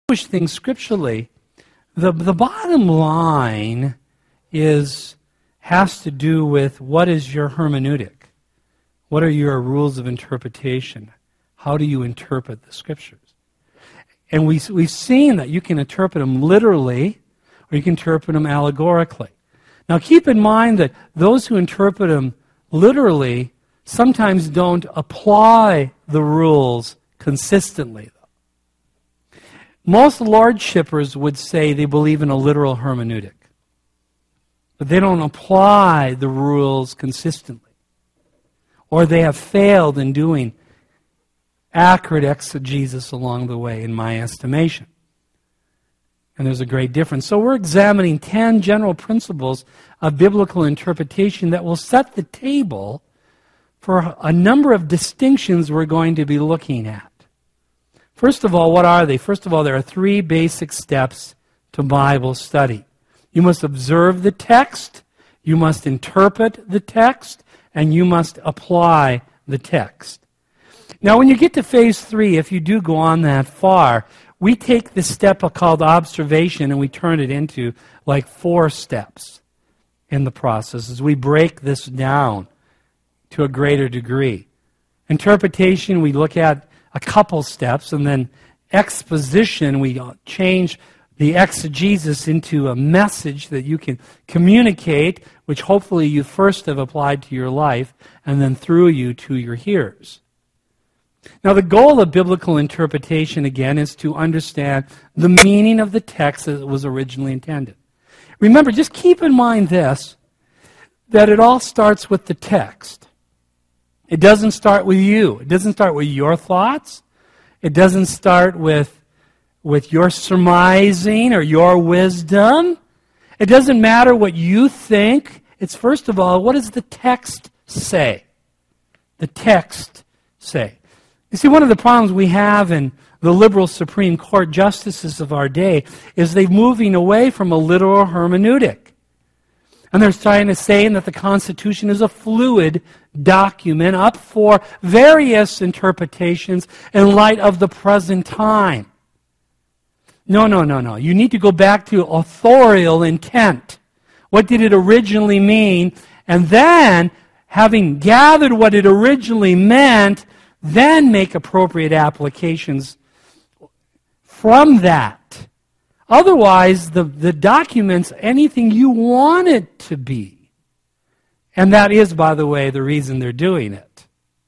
things scripturally, the bottom line has to do with what is your hermeneutic? What are your rules of interpretation? How do you interpret the Scriptures? And we've seen that you can interpret them literally or you can interpret them allegorically. Now keep in mind that those who interpret them literally sometimes don't apply the rules consistently. Most Lordshippers would say they believe in a literal hermeneutic, but they don't apply the rules consistently. Or they have failed in doing accurate exegesis along the way, in my estimation. And there's a great difference. So we're examining 10 general principles of biblical interpretation that will set the table for a number of distinctions we're going to be looking at. First of all, what are they? First of all, there are 3 basic steps to Bible study. You must observe the text, you must interpret the text, and you must apply the text. Now, when you get to phase 3, if you do go on that far, we take the step called observation and we turn it into like 4 steps in the process as we break this down to a greater degree. Interpretation, we look at a couple steps, and then exposition, we change the exegesis into a message that you can communicate, which hopefully you first have applied to your life, and then through you to your hearers. Now, the goal of biblical interpretation, again, is to understand the meaning of the text as it was originally intended. Remember, just keep in mind this, that it all starts with the text. It doesn't start with you. It doesn't start with your thoughts. It doesn't start with your surmising or your wisdom. It doesn't matter what you think. It's first of all, what does the text say? The text say. You see, one of the problems we have in the liberal Supreme Court justices of our day is they're moving away from a literal hermeneutic. And they're trying to say that the Constitution is a fluid document up for various interpretations in light of the present time. No. You need to go back to authorial intent. What did it originally mean? And then, having gathered what it originally meant, then make appropriate applications from that. Otherwise, the document's anything you want it to be. And that is, by the way, the reason they're doing it.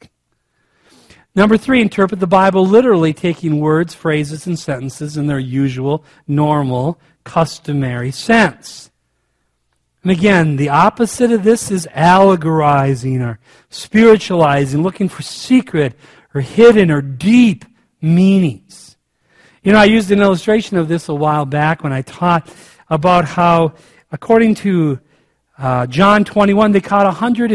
Number 3, interpret the Bible literally, taking words, phrases, and sentences in their usual, normal, customary sense. And again, the opposite of this is allegorizing or spiritualizing, looking for secret or hidden or deep meanings. You know, I used an illustration of this a while back when I taught about how, according to John 21, they caught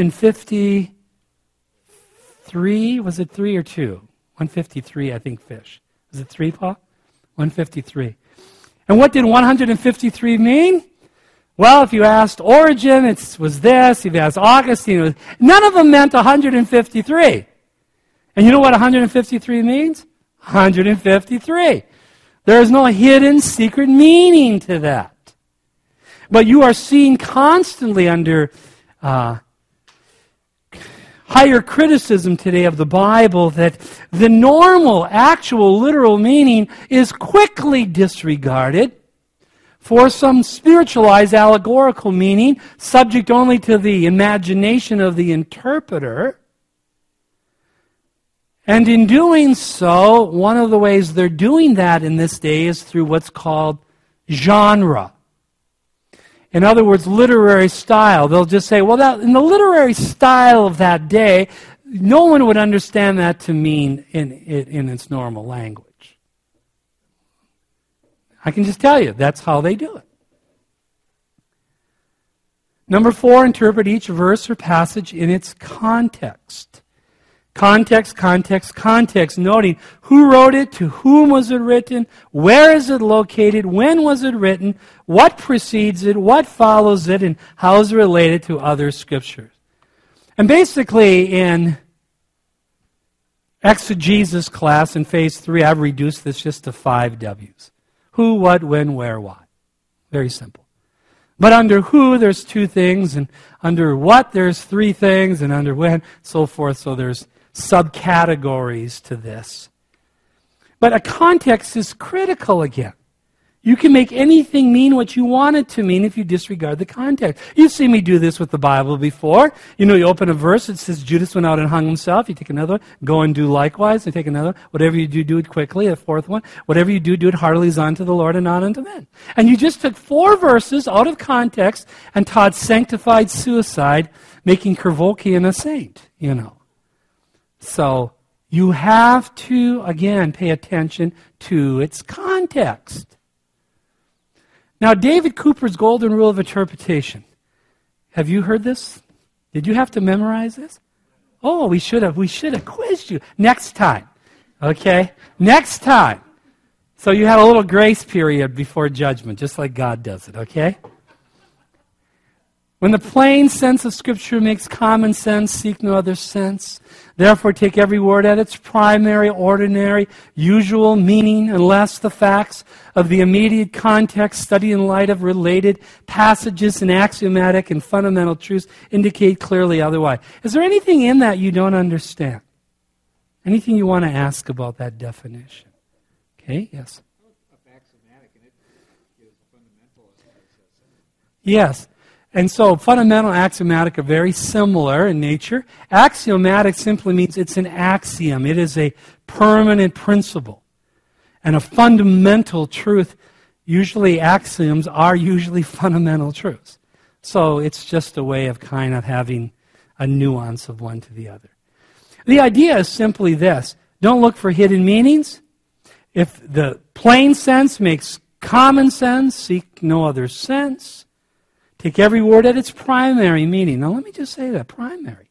153, was it 3 or 2? 153, I think, fish. Was it 3, Paul? 153. And what did 153 mean? Well, if you asked Origen, it was this. If you asked Augustine, none of them meant 153. And you know what 153 means? 153. There is no hidden, secret meaning to that. But you are seeing constantly under higher criticism today of the Bible that the normal, actual, literal meaning is quickly disregarded for some spiritualized, allegorical meaning, subject only to the imagination of the interpreter. And in doing so, one of the ways they're doing that in this day is through what's called genre. In other words, literary style. They'll just say, well, in the literary style of that day, no one would understand that to mean in its normal language. I can just tell you, that's how they do it. Number 4, interpret each verse or passage in its context. Context, noting who wrote it, to whom was it written, where is it located, when was it written, what precedes it, what follows it, and how is it related to other scriptures. And basically in exegesis class in phase 3, I've reduced this just to 5 W's. Who, what, when, where, why. Very simple. But under who, there's two things, and under what, there's three things, and under when, so forth. So there's subcategories to this. But a context is critical again. You can make anything mean what you want it to mean if you disregard the context. You've seen me do this with the Bible before. You open a verse, it says Judas went out and hung himself. You take another one, go and do likewise. You take another one. Whatever you do, do it quickly. A fourth one. Whatever you do, do it heartily as unto the Lord and not unto men. And you just took 4 verses out of context and taught sanctified suicide, making Kervokian a saint, So you have to, again, pay attention to its context. Now, David Cooper's golden rule of interpretation. Have you heard this? Did you have to memorize this? Oh, we should have quizzed you. Next time. Okay? Next time. So you had a little grace period before judgment, just like God does it, okay? When the plain sense of Scripture makes common sense, seek no other sense. Therefore, take every word at its primary, ordinary, usual meaning, unless the facts of the immediate context, studied in light of related passages and axiomatic and fundamental truths, indicate clearly otherwise. Is there anything in that you don't understand? Anything you want to ask about that definition? Okay, yes. Yes. And so fundamental and axiomatic are very similar in nature. Axiomatic simply means it's an axiom. It is a permanent principle. And a fundamental truth, usually axioms are usually fundamental truths. So it's just a way of kind of having a nuance of one to the other. The idea is simply this. Don't look for hidden meanings. If the plain sense makes common sense, seek no other sense. Take every word at its primary meaning. Now let me just say that, primary.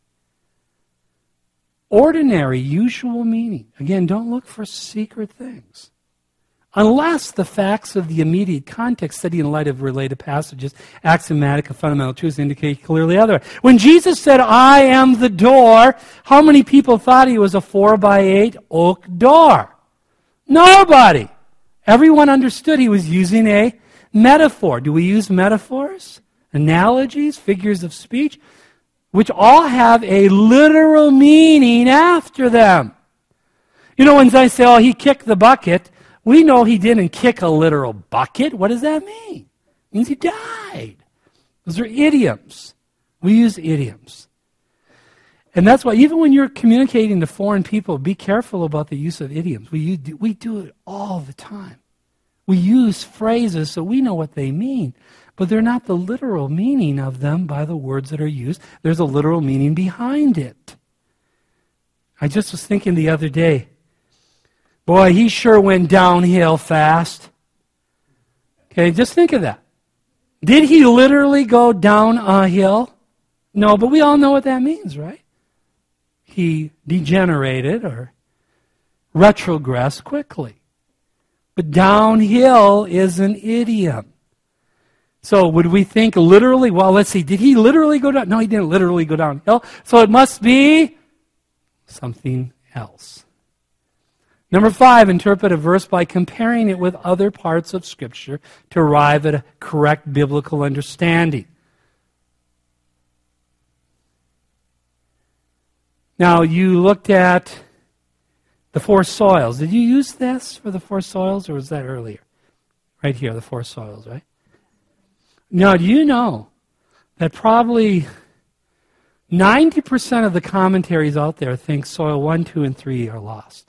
Ordinary, usual meaning. Again, don't look for secret things. Unless the facts of the immediate context, studied in light of related passages, axiomatic and fundamental truths indicate clearly otherwise. When Jesus said, I am the door, how many people thought he was a 4x8 oak door? Nobody. Everyone understood he was using a metaphor. Do we use metaphors? Analogies, figures of speech, which all have a literal meaning after them. When I say, oh, he kicked the bucket, we know he didn't kick a literal bucket. What does that mean? It means he died. Those are idioms. We use idioms. And that's why even when you're communicating to foreign people, be careful about the use of idioms. We do it all the time. We use phrases so we know what they mean. But they're not the literal meaning of them by the words that are used. There's a literal meaning behind it. I just was thinking the other day, boy, he sure went downhill fast. Okay, just think of that. Did he literally go down a hill? No, but we all know what that means, right? He degenerated or retrogressed quickly. But downhill is an idiom. So would we think literally, well, let's see, did he literally go down? No, he didn't literally go downhill. So it must be something else. Number 5, interpret a verse by comparing it with other parts of Scripture to arrive at a correct biblical understanding. Now, you looked at the 4 soils. Did you use this for the 4 soils, or was that earlier? Right here, the 4 soils, right? Now, do you know that probably 90% of the commentaries out there think soil 1, 2, and 3 are lost?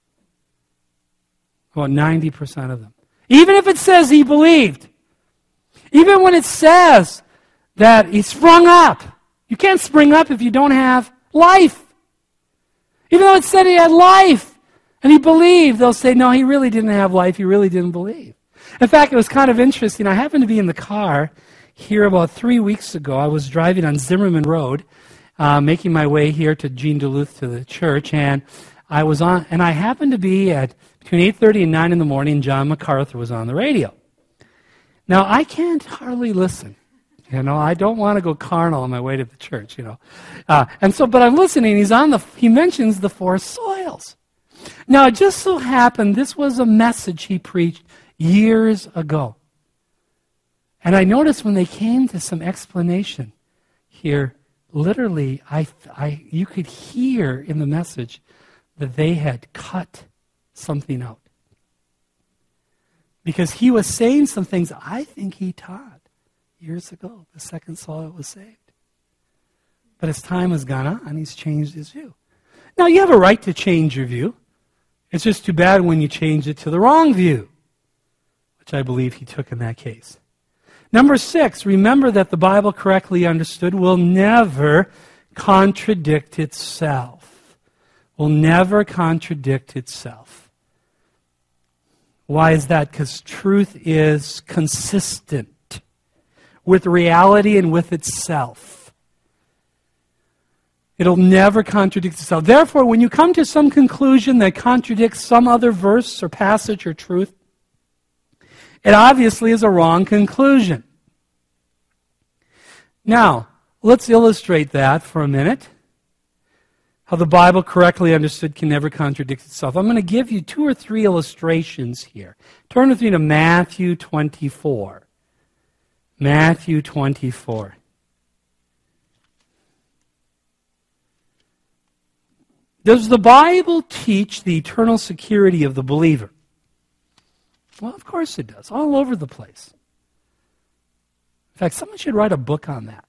About 90% of them. Even if it says he believed. Even when it says that he sprung up. You can't spring up if you don't have life. Even though it said he had life and he believed, they'll say, no, he really didn't have life. He really didn't believe. In fact, it was kind of interesting. I happened to be in the car here about 3 weeks ago. I was driving on Zimmerman Road, making my way here to Jean Duluth to the church, and I happened to be at between 8:30 and 9 in the morning. John MacArthur was on the radio. Now, I can't hardly listen. I don't want to go carnal on my way to the church, but I'm listening. He mentions the 4 soils. Now, it just so happened this was a message he preached years ago. And I noticed when they came to some explanation here, literally, you could hear in the message that they had cut something out. Because he was saying some things I think he taught years ago, the second Saul was saved. But as time has gone on, he's changed his view. Now, you have a right to change your view. It's just too bad when you change it to the wrong view, which I believe he took in that case. Number 6, remember that the Bible correctly understood will never contradict itself. Will never contradict itself. Why is that? Because truth is consistent with reality and with itself. It'll never contradict itself. Therefore, when you come to some conclusion that contradicts some other verse or passage or truth, it obviously is a wrong conclusion. Now, let's illustrate that for a minute. How the Bible correctly understood can never contradict itself. I'm going to give you 2 or 3 illustrations here. Turn with me to Matthew 24. Matthew 24. Does the Bible teach the eternal security of the believer? Well, of course it does, all over the place. In fact, someone should write a book on that.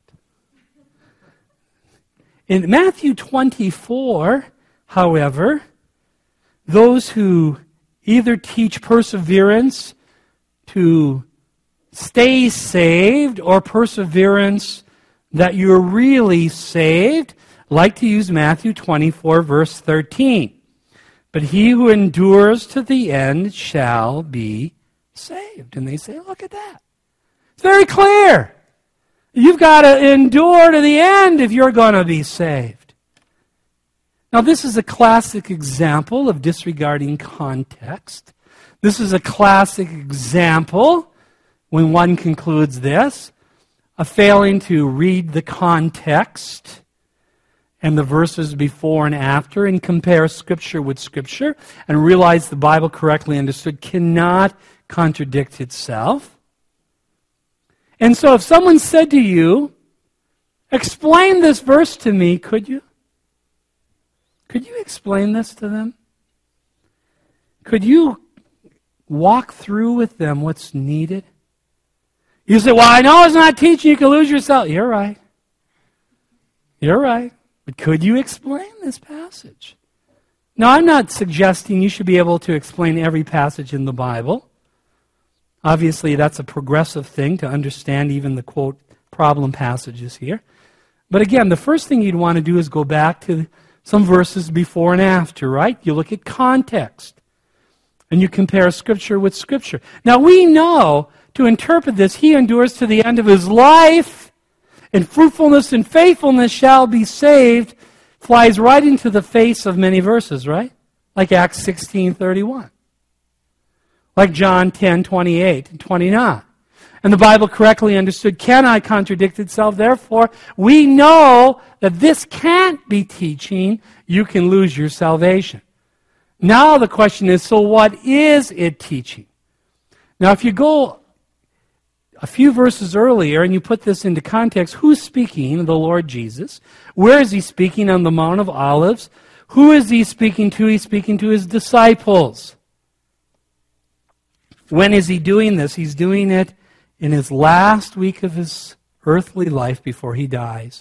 In Matthew 24, however, those who either teach perseverance to stay saved or perseverance that you're really saved, like to use Matthew 24, verse 13. But he who endures to the end shall be saved. And they say, look at that. It's very clear. You've got to endure to the end if you're going to be saved. Now, this is a classic example of disregarding context. This is a classic example, when one concludes this, of failing to read the context and the verses before and after and compare Scripture with Scripture and realize the Bible correctly understood cannot contradict itself. And so if someone said to you, explain this verse to me, could you? Could you explain this to them? Could you walk through with them what's needed? You say, well, I know it's not teaching, you can lose yourself. You're right. You're right. But could you explain this passage? Now, I'm not suggesting you should be able to explain every passage in the Bible. Obviously, that's a progressive thing to understand even the, quote, problem passages here. But again, the first thing you'd want to do is go back to some verses before and after, right? You look at context. And you compare Scripture with Scripture. Now, we know to interpret this, he endures to the end of his life, and fruitfulness and faithfulness shall be saved, flies right into the face of many verses, right? Like Acts 16:31. Like John 10:28 and 29. And the Bible correctly understood cannot contradict itself. Therefore, we know that this can't be teaching you can lose your salvation. Now the question is, so what is it teaching? Now if you go a few verses earlier and you put this into context, who's speaking? The Lord Jesus. Where is he speaking? On the Mount of Olives. Who is he speaking to? He's speaking to his disciples. When is he doing this? He's doing it in his last week of his earthly life before he dies.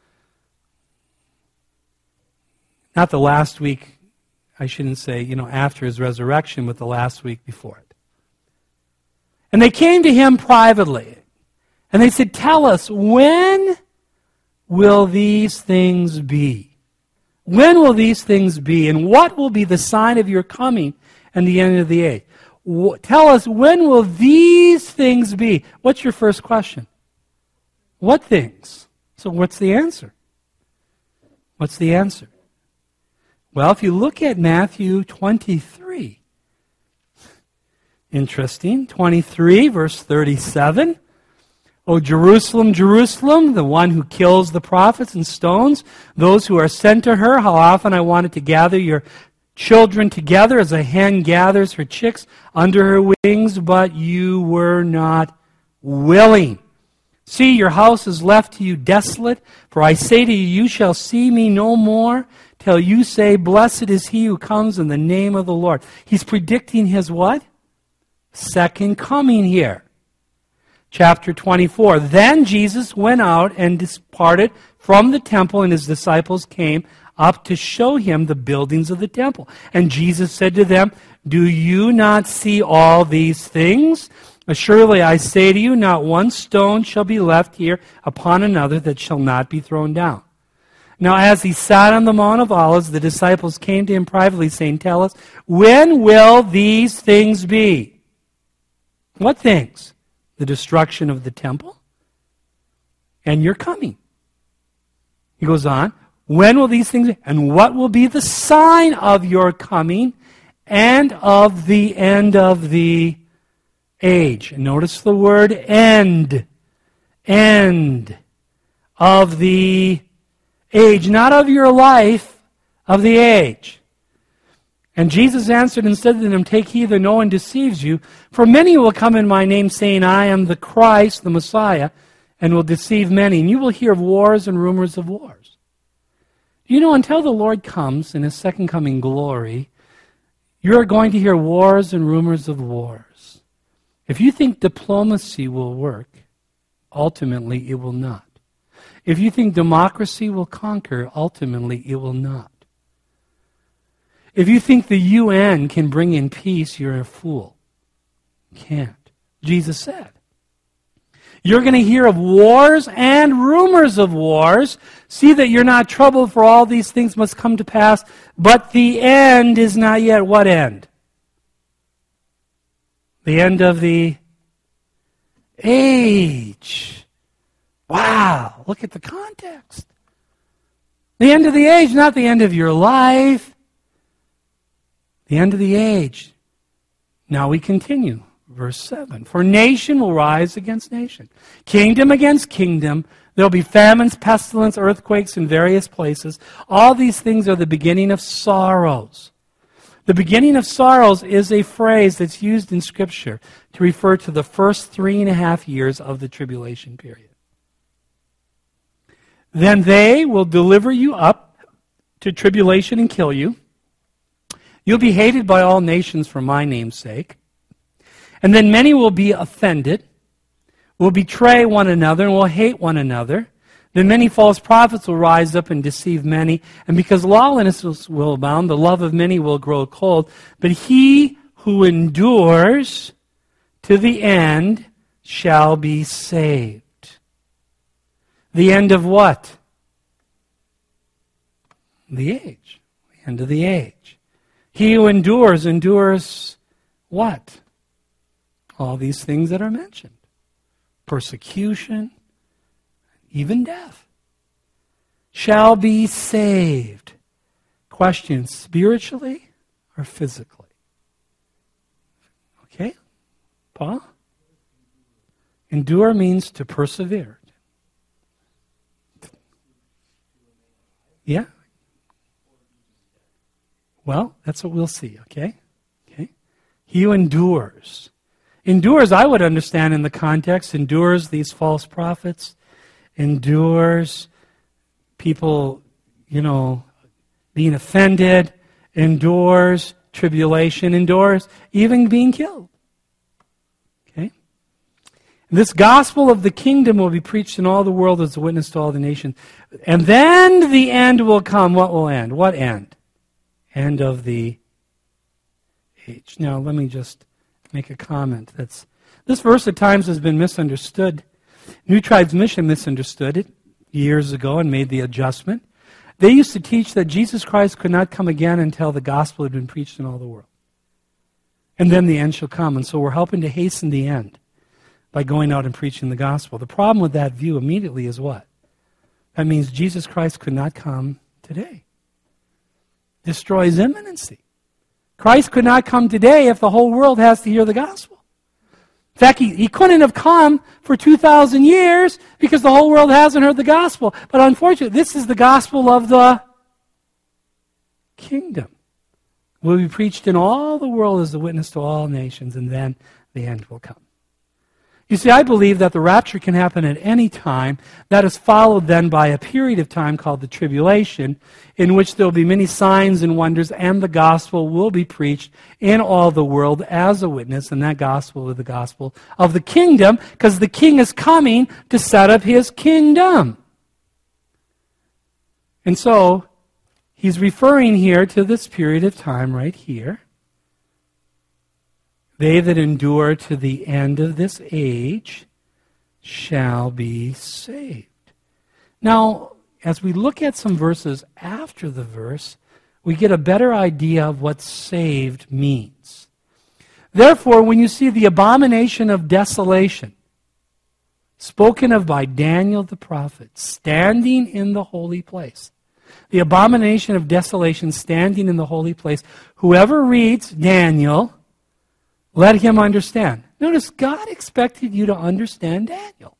Not the last week, I shouldn't say, after his resurrection, but the last week before it. And they came to him privately. And they said, tell us, when will these things be? When will these things be? And what will be the sign of your coming and the end of the age? Tell us, when will these things be? What's your first question? What things? So what's the answer? What's the answer? Well, if you look at Matthew 23, interesting. 23, verse 37. O Jerusalem, Jerusalem, the one who kills the prophets and stones those who are sent to her, how often I wanted to gather your children together as a hen gathers her chicks under her wings, but you were not willing. See, your house is left to you desolate. For I say to you, you shall see me no more till you say, blessed is he who comes in the name of the Lord. He's predicting his what? Second coming here. Chapter 24. Then Jesus went out and departed from the temple, and his disciples came up to show him the buildings of the temple. And Jesus said to them, do you not see all these things? Surely I say to you, not one stone shall be left here upon another that shall not be thrown down. Now as he sat on the Mount of Olives, the disciples came to him privately, saying, tell us, when will these things be? What things? The destruction of the temple and your coming. He goes on, when will these things be? And what will be the sign of your coming and of the end of the age? And notice the word end. End of the age. Not of your life, of the age. And Jesus answered and said to them, take heed that no one deceives you, for many will come in my name, saying, I am the Christ, the Messiah, and will deceive many. And you will hear of wars and rumors of wars. You know, until the Lord comes in his second coming glory, you're going to hear wars and rumors of wars. If you think diplomacy will work, ultimately it will not. If you think democracy will conquer, ultimately it will not. If you think the UN can bring in peace, you're a fool. You can't. Jesus said. You're going to hear of wars and rumors of wars. See that you're not troubled, for all these things must come to pass. But the end is not yet. What end? The end of the age. Wow, look at the context. The end of the age, not the end of your life. The end of the age. Now we continue. Verse 7. For nation will rise against nation. Kingdom against kingdom. There will be famines, pestilence, earthquakes in various places. All these things are the beginning of sorrows. The beginning of sorrows is a phrase that's used in Scripture to refer to the first 3.5 years of the tribulation period. Then they will deliver you up to tribulation and kill you. You'll be hated by all nations for my name's sake. And then many will be offended, will betray one another, and will hate one another. Then many false prophets will rise up and deceive many. And because lawlessness will abound, the love of many will grow cold. But he who endures to the end shall be saved. The end of what? The age. The end of the age. He who endures what? All these things that are mentioned. Persecution, even death. Shall be saved. Question, spiritually or physically? Okay? Paul? Endure means to persevere. Yeah? Well, that's what we'll see, okay? Okay? He who endures. Endures, I would understand in the context, endures these false prophets, endures people, being offended, endures tribulation, endures even being killed. Okay? This gospel of the kingdom will be preached in all the world as a witness to all the nations. And then the end will come. What will end? What end? End of the age. Now, let me just make a comment. This verse at times has been misunderstood. New Tribes Mission misunderstood it years ago and made the adjustment. They used to teach that Jesus Christ could not come again until the gospel had been preached in all the world. And then the end shall come. And so we're helping to hasten the end by going out and preaching the gospel. The problem with that view immediately is what? That means Jesus Christ could not come today. Destroys imminency. Christ could not come today if the whole world has to hear the gospel. In fact, he couldn't have come for 2,000 years because the whole world hasn't heard the gospel. But unfortunately, this is the gospel of the kingdom. will be preached in all the world as a witness to all nations, and then the end will come. You see, I believe that the rapture can happen at any time. That is followed then by a period of time called the tribulation, in which there will be many signs and wonders, and the gospel will be preached in all the world as a witness, and that gospel is the gospel of the kingdom, because the king is coming to set up his kingdom. And so, he's referring here to this period of time right here. They that endure to the end of this age shall be saved. Now, as we look at some verses after the verse, we get a better idea of what saved means. Therefore, when you see the abomination of desolation, spoken of by Daniel the prophet, standing in the holy place, the abomination of desolation standing in the holy place, whoever reads Daniel, let him understand. Notice, God expected you to understand Daniel.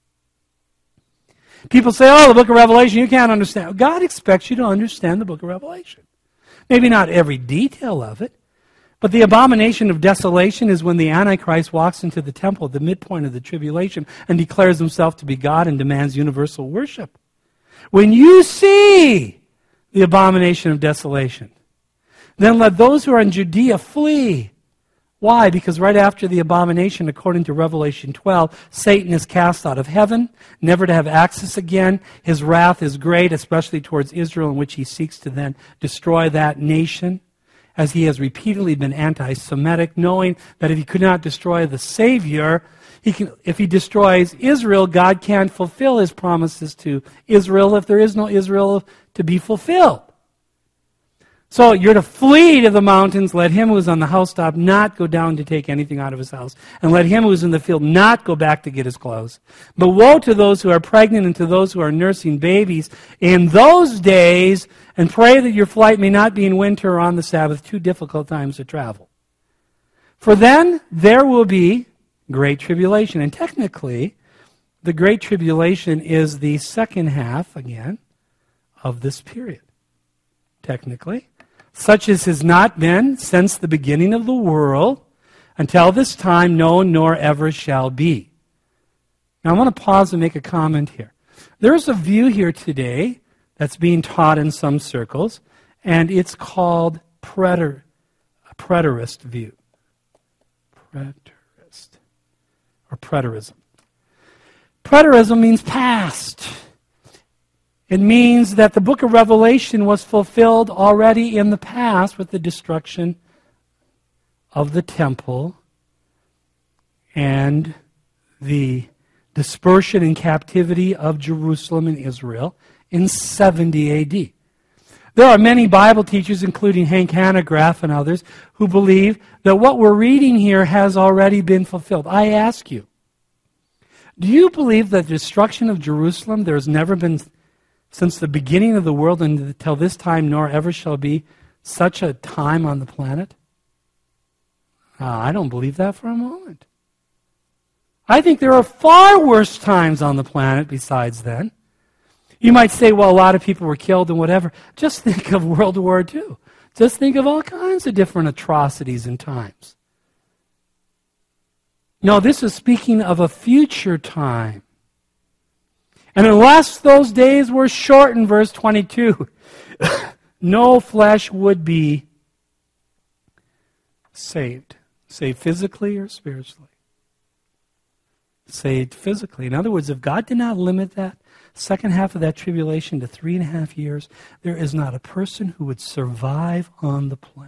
People say, oh, the book of Revelation, you can't understand. God expects you to understand the book of Revelation. Maybe not every detail of it, but the abomination of desolation is when the Antichrist walks into the temple at the midpoint of the tribulation and declares himself to be God and demands universal worship. When you see the abomination of desolation, then let those who are in Judea flee. Why? Because right after the abomination, according to Revelation 12, Satan is cast out of heaven, never to have access again. His wrath is great, especially towards Israel, in which he seeks to then destroy that nation, as he has repeatedly been anti-Semitic, knowing that if he could not destroy the Savior, if he destroys Israel, God can't fulfill his promises to Israel if there is no Israel to be fulfilled. So you're to flee to the mountains. Let him who is on the housetop not go down to take anything out of his house. And let him who is in the field not go back to get his clothes. But woe to those who are pregnant and to those who are nursing babies in those days, and pray that your flight may not be in winter or on the Sabbath, too difficult times to travel. For then there will be great tribulation. And technically, the great tribulation is the second half, again, of this period. Technically. Such as has not been since the beginning of the world, until this time, no, nor ever shall be. Now I want to pause and make a comment here. There's a view here today that's being taught in some circles, and it's called a preterist view. Preterist. Or preterism. Preterism means past. It means that the book of Revelation was fulfilled already in the past with the destruction of the temple and the dispersion and captivity of Jerusalem and Israel in 70 A.D. There are many Bible teachers, including Hank Hanegraaff and others, who believe that what we're reading here has already been fulfilled. I ask you, do you believe that the destruction of Jerusalem, there has never been, since the beginning of the world until this time, nor ever shall be, such a time on the planet? I don't believe that for a moment. I think there are far worse times on the planet besides then. You might say, well, a lot of people were killed and whatever. Just think of World War II. Just think of all kinds of different atrocities and times. No, this is speaking of a future time. And unless those days were shortened, verse 22, no flesh would be saved. Saved physically or spiritually? Saved physically. In other words, if God did not limit that second half of that tribulation to 3.5 years, there is not a person who would survive on the planet.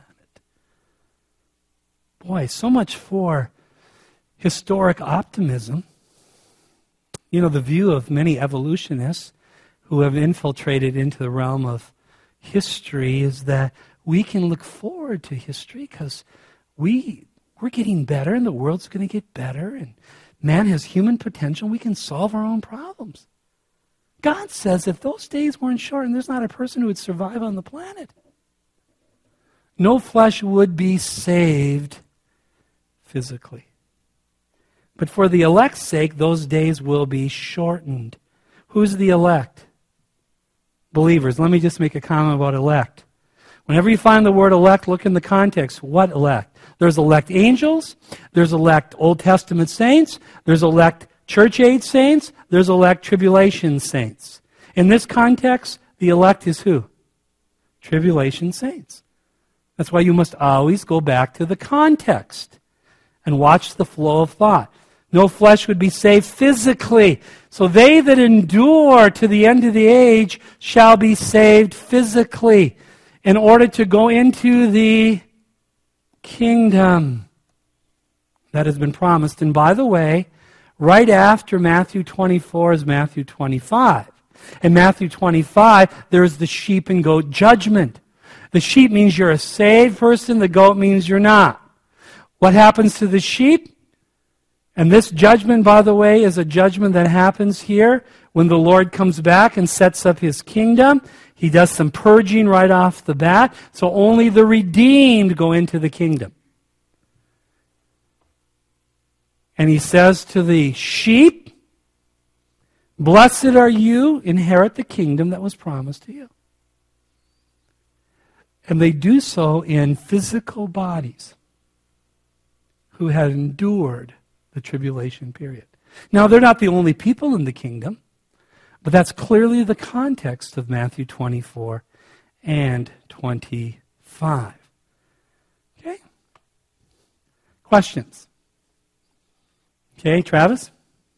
Boy, so much for historic optimism. You know, the view of many evolutionists who have infiltrated into the realm of history is that we can look forward to history because we're getting better and the world's going to get better and man has human potential. We can solve our own problems. God says if those days weren't shortened, there's not a person who would survive on the planet. No flesh would be saved physically. But for the elect's sake, those days will be shortened. Who's the elect? Believers. Let me just make a comment about elect. Whenever you find the word elect, look in the context. What elect? There's elect angels. There's elect Old Testament saints. There's elect church age saints. There's elect tribulation saints. In this context, the elect is who? Tribulation saints. That's why you must always go back to the context and watch the flow of thought. No flesh would be saved physically. So they that endure to the end of the age shall be saved physically in order to go into the kingdom that has been promised. And by the way, right after Matthew 24 is Matthew 25. In Matthew 25, there's the sheep and goat judgment. The sheep means you're a saved person. The goat means you're not. What happens to the sheep? And this judgment, by the way, is a judgment that happens here when the Lord comes back and sets up His kingdom. He does some purging right off the bat, so only the redeemed go into the kingdom. And He says to the sheep, "Blessed are you, inherit the kingdom that was promised to you." And they do so in physical bodies who had endured the tribulation period. Now, they're not the only people in the kingdom, but that's clearly the context of Matthew 24 and 25. Okay? Questions? Okay, Travis?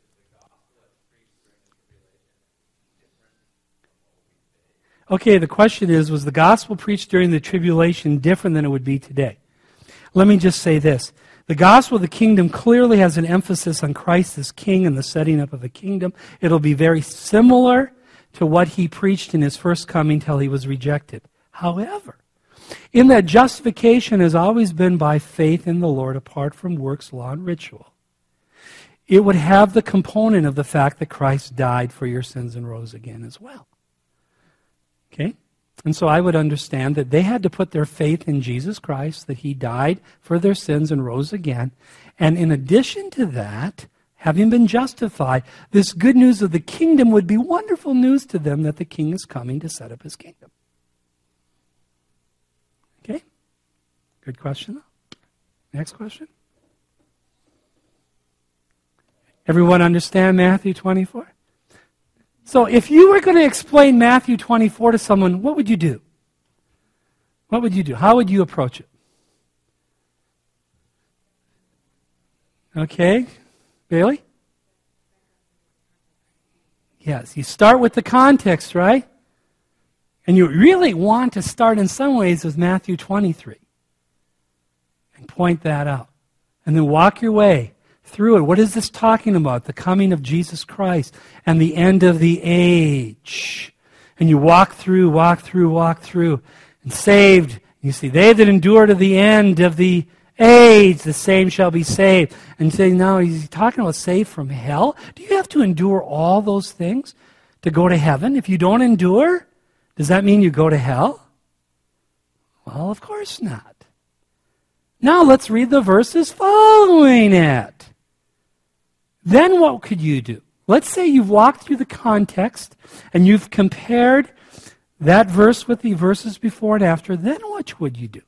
Okay, the question is, was the gospel preached during the tribulation different than it would be today? Let me just say this. The gospel of the kingdom clearly has an emphasis on Christ as king and the setting up of the kingdom. It'll be very similar to what He preached in His first coming till He was rejected. However, in that justification has always been by faith in the Lord apart from works, law, and ritual. It would have the component of the fact that Christ died for your sins and rose again as well. Okay? And so I would understand that they had to put their faith in Jesus Christ, that He died for their sins and rose again. And in addition to that, having been justified, this good news of the kingdom would be wonderful news to them that the king is coming to set up His kingdom. Okay? Good question. Next question. Everyone understand Matthew 24? So if you were going to explain Matthew 24 to someone, what would you do? What would you do? How would you approach it? Okay. Bailey? Yes, you start with the context, right? And you really want to start in some ways with Matthew 23 and point that out. And then walk your way through it. What is this talking about? The coming of Jesus Christ and the end of the age. And you walk through, and saved. You see, they that endure to the end of the age, the same shall be saved. And you say, no, he's talking about saved from hell? Do you have to endure all those things to go to heaven? If you don't endure, does that mean you go to hell? Well, of course not. Now let's read the verses following it. Then what could you do? Let's say you've walked through the context and you've compared that verse with the verses before and after. Then what would you do?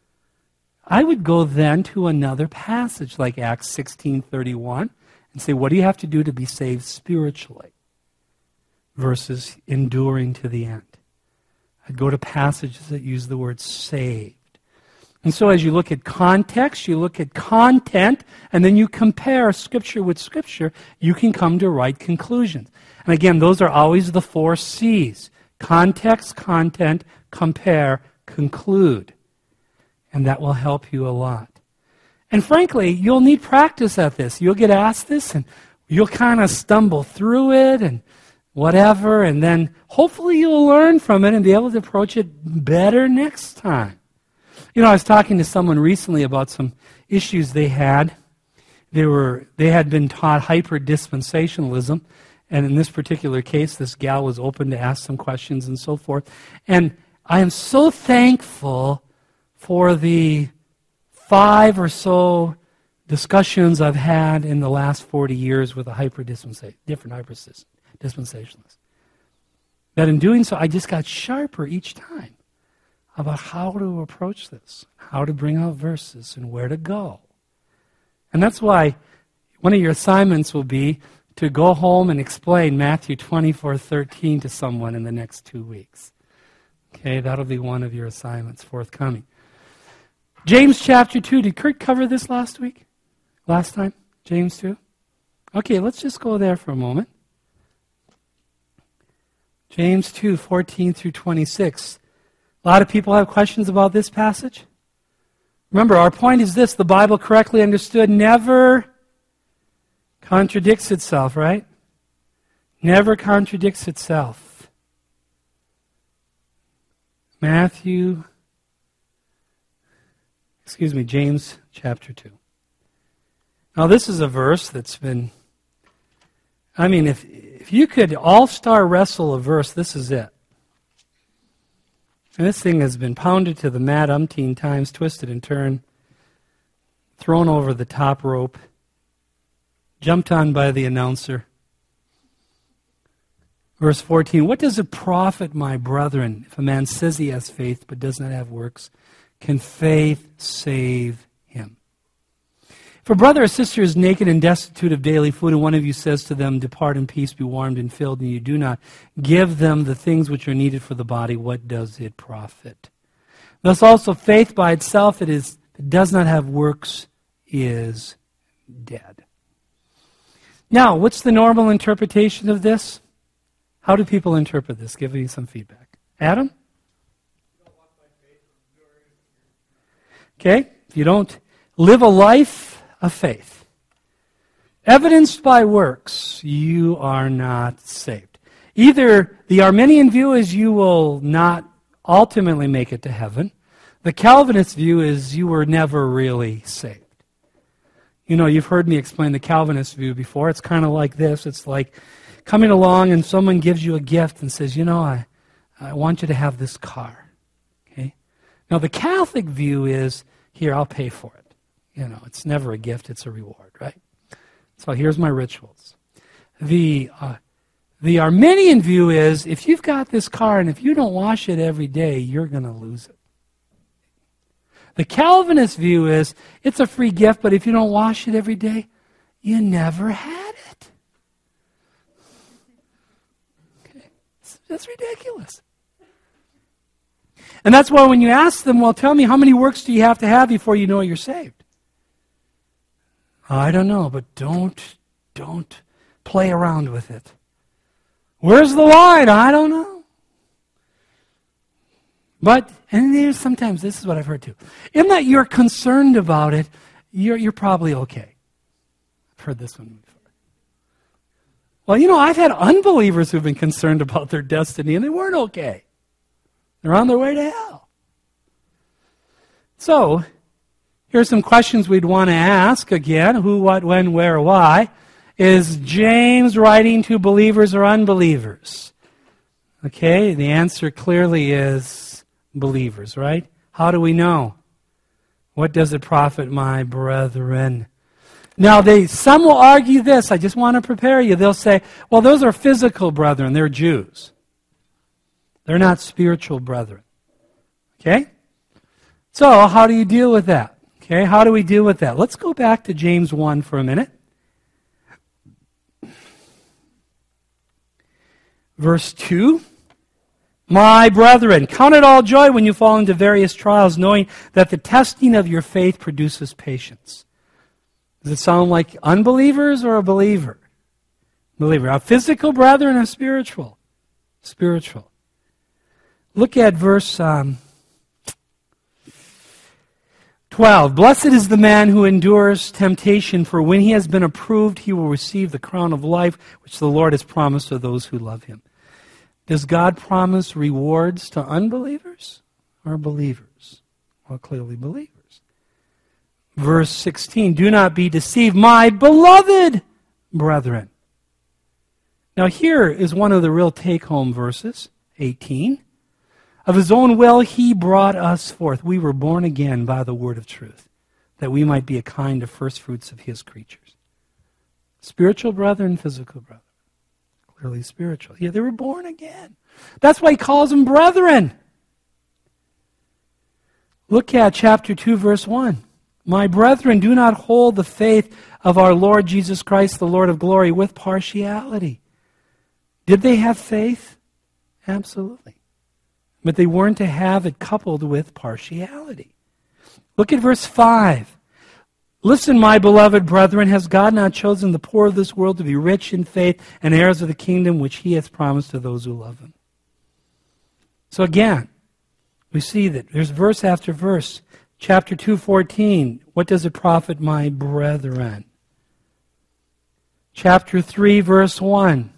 I would go then to another passage like Acts 16:31 and say, what do you have to do to be saved spiritually? Versus enduring to the end. I'd go to passages that use the word saved. And so as you look at context, you look at content, and then you compare Scripture with Scripture, you can come to right conclusions. And again, those are always the 4 C's. Context, content, compare, conclude. And that will help you a lot. And frankly, you'll need practice at this. You'll get asked this, and you'll kind of stumble through it, and whatever, and then hopefully you'll learn from it and be able to approach it better next time. You know, I was talking to someone recently about some issues they had. They had been taught hyper-dispensationalism, and in this particular case, this gal was open to ask some questions and so forth. And I am so thankful for the 5 or so discussions I've had in the last 40 years with different hyper-dispensationalists. That in doing so, I just got sharper each time. about how to approach this, how to bring out verses, and where to go. And that's why one of your assignments will be to go home and explain Matthew 24:13 to someone in the next 2 weeks. Okay, that'll be one of your assignments forthcoming. James chapter 2. Did Kurt cover this last time? James 2? Okay, let's just go there for a moment. James 2, 14 through 26. A lot of people have questions about this passage. Remember, our point is this: the Bible, correctly understood, never contradicts itself, right? Never contradicts itself. James chapter 2. Now, this is a verse that's been, if you could all-star wrestle a verse, this is it. And this thing has been pounded to the mat umpteen times, twisted and turned, thrown over the top rope, jumped on by the announcer. Verse 14, what does it profit, my brethren, if a man says he has faith but does not have works? Can faith save him? If a brother or sister is naked and destitute of daily food, and one of you says to them, depart in peace, be warmed and filled, and you do not give them the things which are needed for the body, what does it profit? Thus also faith by itself, it does not have works, is dead. Now, what's the normal interpretation of this? How do people interpret this? Give me some feedback. Adam? Okay, if you don't live a life of faith, evidenced by works, you are not saved. Either the Arminian view is you will not ultimately make it to heaven. The Calvinist view is you were never really saved. You know, you've heard me explain the Calvinist view before. It's kind of like this. It's like coming along and someone gives you a gift and says, I want you to have this car. Okay? Now, the Catholic view is, here, I'll pay for it. It's never a gift, it's a reward, right? So here's my rituals. The Arminian view is, if you've got this car and if you don't wash it every day, you're going to lose it. The Calvinist view is, it's a free gift, but if you don't wash it every day, you never had it. Okay. That's ridiculous. And that's why when you ask them, well, tell me, how many works do you have to have before you know you're saved? I don't know, but don't play around with it. Where's the line? I don't know. But, and there's sometimes, this is what I've heard too, in that you're concerned about it, you're probably okay. I've heard this one before. Well, I've had unbelievers who've been concerned about their destiny and they weren't okay. They're on their way to hell. So, here's some questions we'd want to ask again. Who, what, when, where, why. Is James writing to believers or unbelievers? Okay, the answer clearly is believers, right? How do we know? What does it profit, my brethren? Now, some will argue this. I just want to prepare you. They'll say, well, those are physical brethren. They're Jews. They're not spiritual brethren. Okay? So, how do you deal with that? Okay, how do we deal with that? Let's go back to James 1 for a minute. Verse 2. My brethren, count it all joy when you fall into various trials, knowing that the testing of your faith produces patience. Does it sound like unbelievers or a believer? Believer. A physical brethren or spiritual? Spiritual. Look at verse 12. Blessed is the man who endures temptation, for when he has been approved, he will receive the crown of life which the Lord has promised to those who love him. Does God promise rewards to unbelievers or believers? Well, clearly believers. Verse 16. Do not be deceived, my beloved brethren. Now here is one of the real take-home verses, 18. Of his own will he brought us forth. We were born again by the word of truth, that we might be a kind of first fruits of his creatures. Spiritual brethren, physical brethren. Clearly spiritual. Yeah, they were born again. That's why he calls them brethren. Look at chapter 2, verse 1. My brethren, do not hold the faith of our Lord Jesus Christ, the Lord of glory, with partiality. Did they have faith? Absolutely. But they weren't to have it coupled with partiality. Look at verse 5. Listen, my beloved brethren, has God not chosen the poor of this world to be rich in faith and heirs of the kingdom which he hath promised to those who love him? So again, we see that there's verse after verse. Chapter 2:14, what does it profit, my brethren? Chapter 3, verse 1,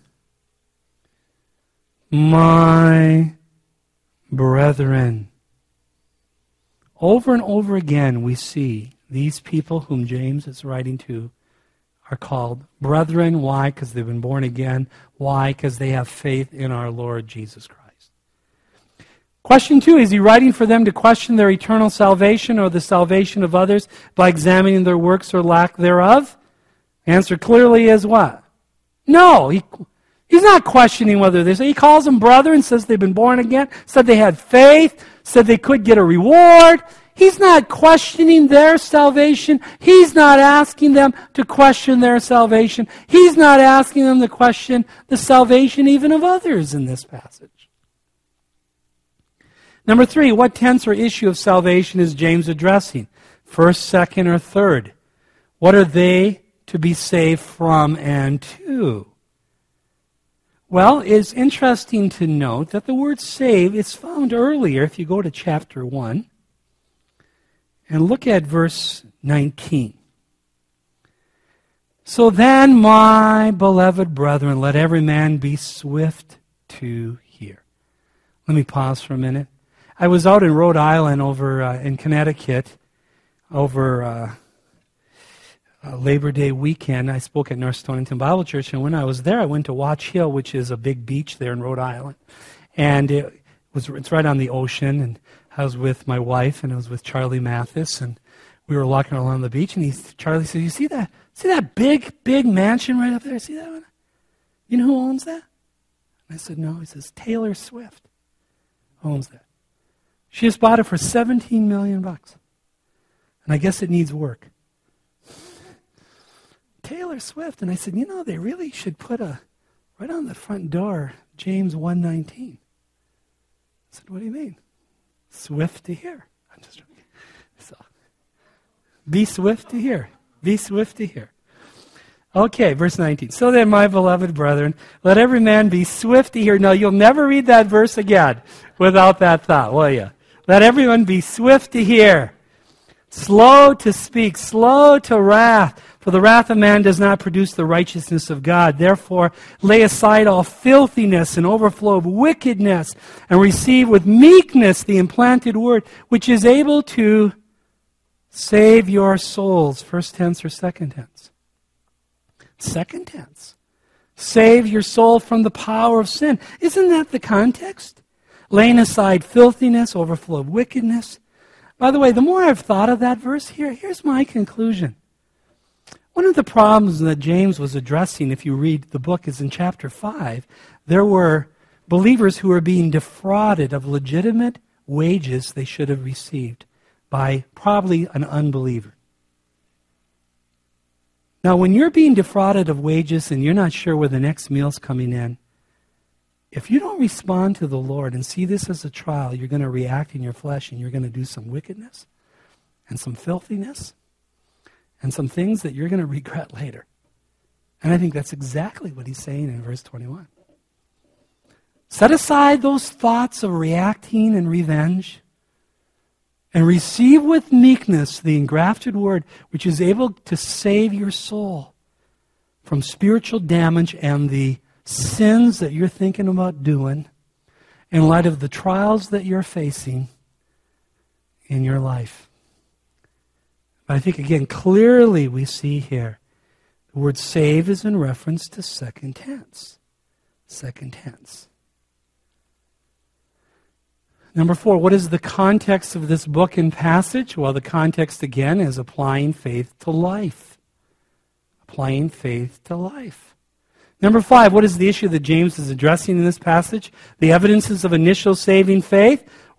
my brethren. Over and over again we see these people whom James is writing to are called brethren. Why? Because they've been born again. Why? Because they have faith in our Lord Jesus Christ. Question 2, is he writing for them to question their eternal salvation or the salvation of others by examining their works or lack thereof? Answer clearly is what? No, he's not questioning whether they say. He calls them brethren, says they've been born again, said they had faith, said they could get a reward. He's not questioning their salvation. He's not asking them to question their salvation. He's not asking them to question the salvation even of others in this passage. Number 3, what tense or issue of salvation is James addressing? First, second, or third? What are they to be saved from and to? Well, it's interesting to note that the word save is found earlier if you go to chapter 1 and look at verse 19. So then, my beloved brethren, let every man be swift to hear. Let me pause for a minute. I was out in Rhode Island over in Connecticut over Labor Day weekend. I spoke at North Stonington Bible Church, and when I was there, I went to Watch Hill, which is a big beach there in Rhode Island. And it's right on the ocean, and I was with my wife, and I was with Charlie Mathis, and we were walking along the beach, and Charlie said, you see that big mansion right up there? See that one? You know who owns that? And I said, no. He says, Taylor Swift owns that. She just bought it for $17 million. And I guess it needs work. Taylor Swift. And I said, they really should put right on the front door, James 1:19. I said, what do you mean? Swift to hear. I'm just joking. So, be swift to hear. Be swift to hear. Okay, verse 19. So then, my beloved brethren, let every man be swift to hear. Now, you'll never read that verse again without that thought, will you? Let everyone be swift to hear, slow to speak, slow to wrath. For the wrath of man does not produce the righteousness of God. Therefore, lay aside all filthiness and overflow of wickedness, and receive with meekness the implanted word, which is able to save your souls. First tense or second tense? Second tense. Save your soul from the power of sin. Isn't that the context? Laying aside filthiness, overflow of wickedness. By the way, the more I've thought of that verse here's my conclusion. One of the problems that James was addressing, if you read the book, is in chapter 5. There were believers who were being defrauded of legitimate wages they should have received by probably an unbeliever. Now, when you're being defrauded of wages and you're not sure where the next meal's coming in, if you don't respond to the Lord and see this as a trial, you're going to react in your flesh and you're going to do some wickedness and some filthiness and some things that you're going to regret later. And I think that's exactly what he's saying in verse 21. Set aside those thoughts of reacting and revenge and receive with meekness the engrafted word which is able to save your soul from spiritual damage and the sins that you're thinking about doing in light of the trials that you're facing in your life. But I think, again, clearly we see here the word save is in reference to second tense. Second tense. Number 4, what is the context of this book and passage? Well, the context, again, is applying faith to life. Applying faith to life. Number 5, what is the issue that James is addressing in this passage? The evidences of initial saving faith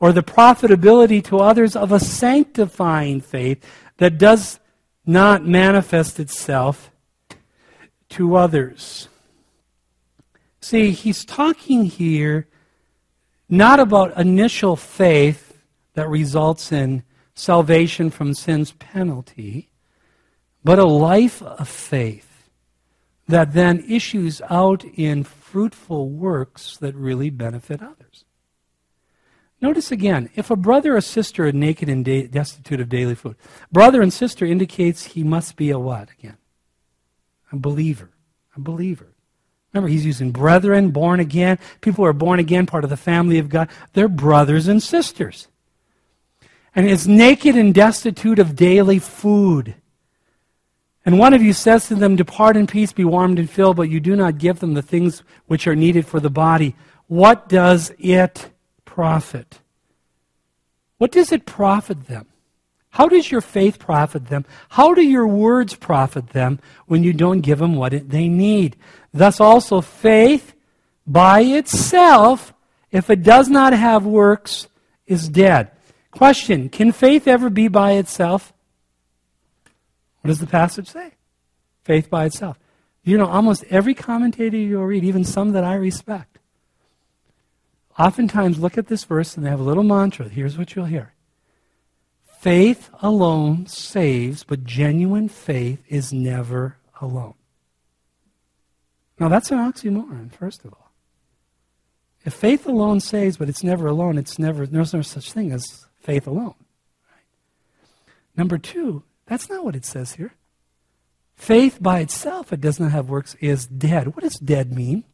or the profitability to others of a sanctifying faith that does not manifest itself to others. See, he's talking here not about initial faith that results in salvation from sin's penalty, but a life of faith that then issues out in fruitful works that really benefit others. Notice again, if a brother or sister are naked and destitute of daily food, brother and sister indicates he must be a what again? A believer. A believer. Remember, he's using brethren, born again. People who are born again, part of the family of God. They're brothers and sisters. And is naked and destitute of daily food. And one of you says to them, depart in peace, be warmed and filled, but you do not give them the things which are needed for the body. What does it profit? What does it profit them? How does your faith profit them? How do your words profit them when you don't give them what they need? Thus also faith by itself, if it does not have works, is dead. Question, can faith ever be by itself? What does the passage say? Faith by itself. You know, almost every commentator you'll read, even some that I respect, oftentimes look at this verse and they have a little mantra. Here's what you'll hear. Faith alone saves, but genuine faith is never alone. Now that's an oxymoron, first of all. If faith alone saves, but it's never alone, there's no such thing as faith alone. Right? Number two, that's not what it says here. Faith by itself, it does not have works, is dead. What does dead mean?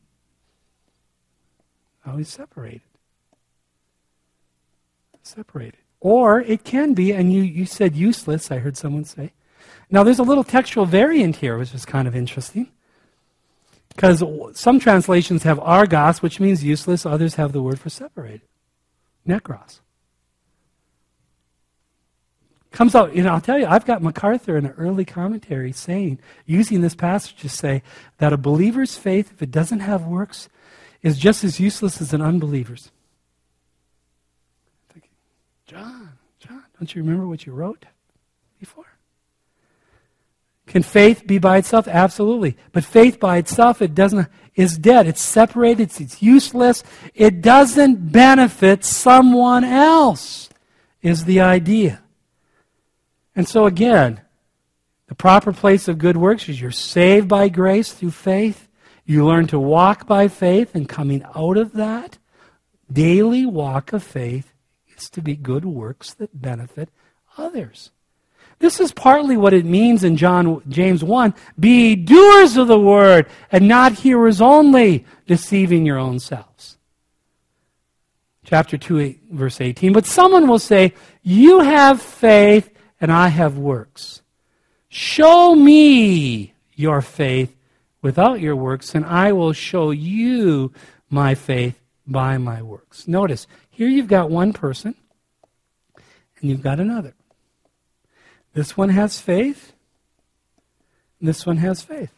Oh, he's separated. Separated. Or it can be, and you said useless, I heard someone say. Now there's a little textual variant here, which is kind of interesting. Because some translations have argos, which means useless. Others have the word for separated. Nekros. Comes out, I'll tell you, I've got MacArthur in an early commentary using this passage to say that a believer's faith, if it doesn't have works, is just as useless as an unbeliever's. John, don't you remember what you wrote before? Can faith be by itself? Absolutely. But faith by itself, is dead. It's separated. It's useless. It doesn't benefit someone else, is the idea. And so again, the proper place of good works is you're saved by grace through faith. You learn to walk by faith, and coming out of that daily walk of faith is to be good works that benefit others. This is partly what it means in James 1. Be doers of the word and not hearers only, deceiving your own selves. Chapter 2, verse 18. But someone will say, you have faith and I have works. Show me your faith without your works, and I will show you my faith by my works. Notice, here you've got one person, and you've got another. This one has faith, and this one has faith.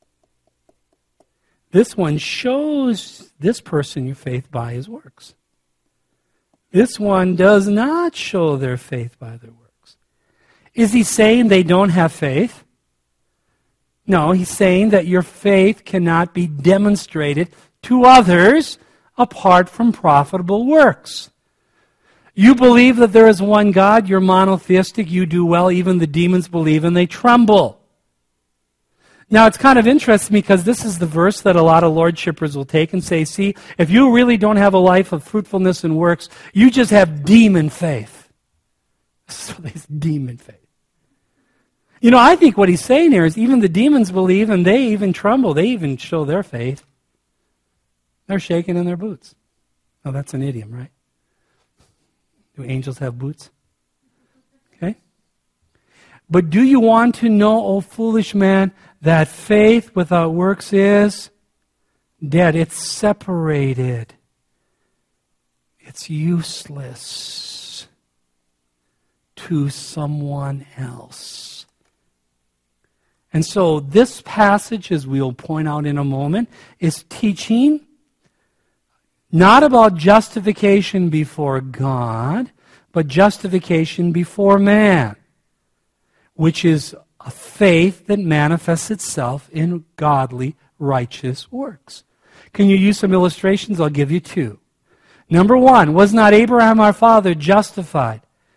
This one shows this person your faith by his works. This one does not show their faith by their works. Is he saying they don't have faith? No, he's saying that your faith cannot be demonstrated to others apart from profitable works. You believe that there is one God, you're monotheistic, you do well, even the demons believe and they tremble. Now it's kind of interesting because this is the verse that a lot of Lordshippers will take and say, see, if you really don't have a life of fruitfulness and works, you just have demon faith. This is what they say, demon faith. I think what he's saying here is even the demons believe and they even tremble. They even show their faith. They're shaking in their boots. Oh, that's an idiom, right? Do angels have boots? Okay. But do you want to know, O foolish man, that faith without works is dead? It's separated. It's useless to someone else. And so this passage, as we'll point out in a moment, is teaching Not about justification before God, but justification before man, which is a faith that manifests itself in godly, righteous works. Can you use some illustrations? I'll give you two. Number one, was not Abraham our father justified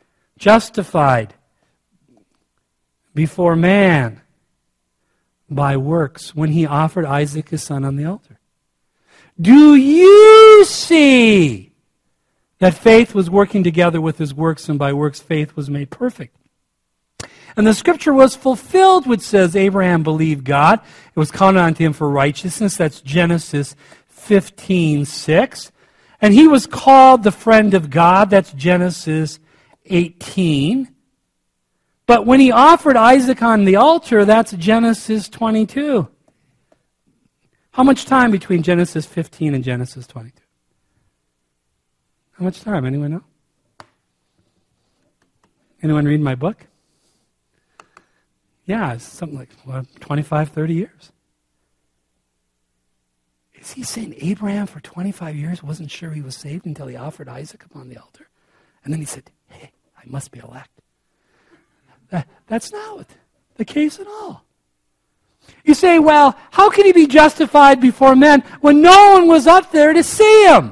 before man by works when he offered Isaac his son on the altar? Do you see that faith was working together with his works, and by works faith was made perfect? And the scripture was fulfilled, which says Abraham believed God. It was counted unto him for righteousness. That's Genesis 15:6. And he was called the friend of God. That's Genesis 18. But when he offered Isaac on the altar, that's Genesis 22. How much time between Genesis 15 and Genesis 22? How much time? Anyone know? Anyone read my book? Yeah, it's something like 25, 30 years. Is he saying Abraham for 25 years wasn't sure he was saved until he offered Isaac upon the altar? And then he said, hey, I must be elect. That's not the case at all. You say, well, how can he be justified before men when no one was up there to see him?